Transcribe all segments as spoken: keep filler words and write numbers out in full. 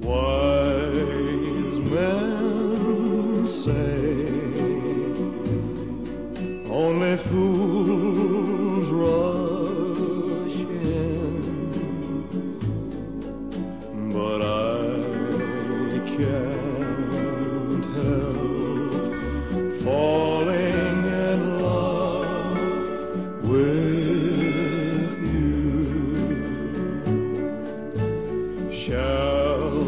Wise men say only fools rush in, but I can't help falling in love with you. Shall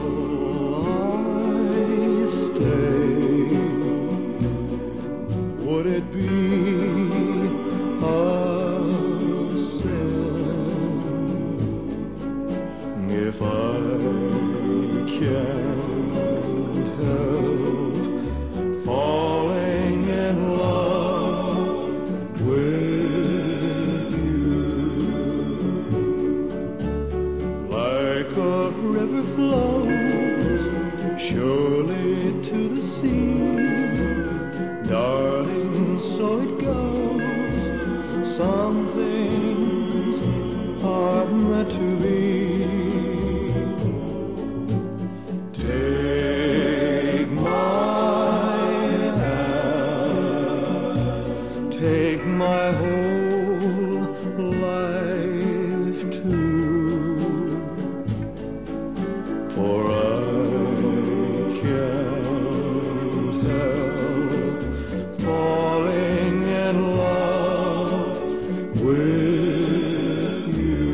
I stay? Would it be a sin if I can't help falling in love with you? Like a river flows surely to the sea, darling, so it goes. Some things are meant to be. Take my hand, take my whole life too, for I can't help falling in love with you.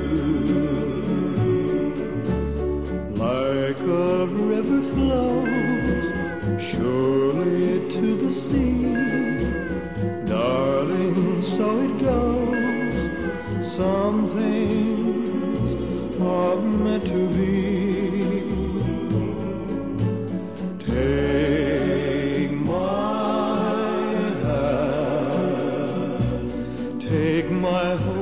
Like a river flows surely to the sea, darling, so it goes. Some things are meant to be. Take my hand, take my whole